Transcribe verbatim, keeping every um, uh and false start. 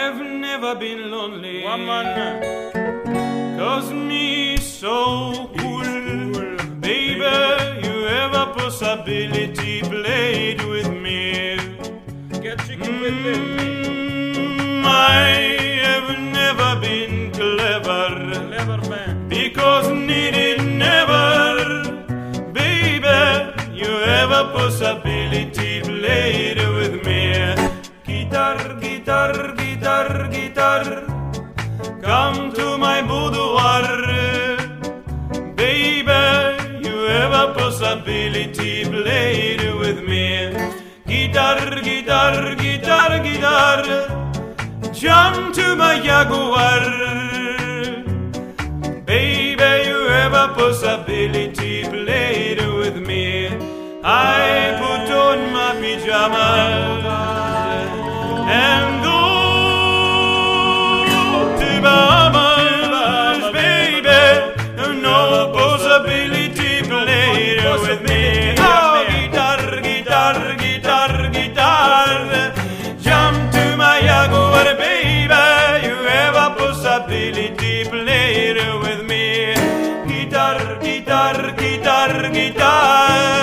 I've never been lonely. Woman, Cause me so cool. Baby, you have a possibility. Played with me. get chicken with me. Mm, I have never been clever. Clever man. Because needed never. Baby, you have a possibility. Played with me. Guitar, guitar, guitar, guitar. Come to my boudoir. Baby, you have a possibility. Played with me. Guitar, guitar, guitar, guitar. Jump to my Jaguar. Baby, you have a possibility. Played with me. I put on my pajamas and go to Bahamas. Baby, no possibility. Played with me. Oh, guitar, guitar, guitar, guitar. Jump to my Jaguar, baby. You have a possibility. Played with me. Guitar, guitar, guitar, guitar.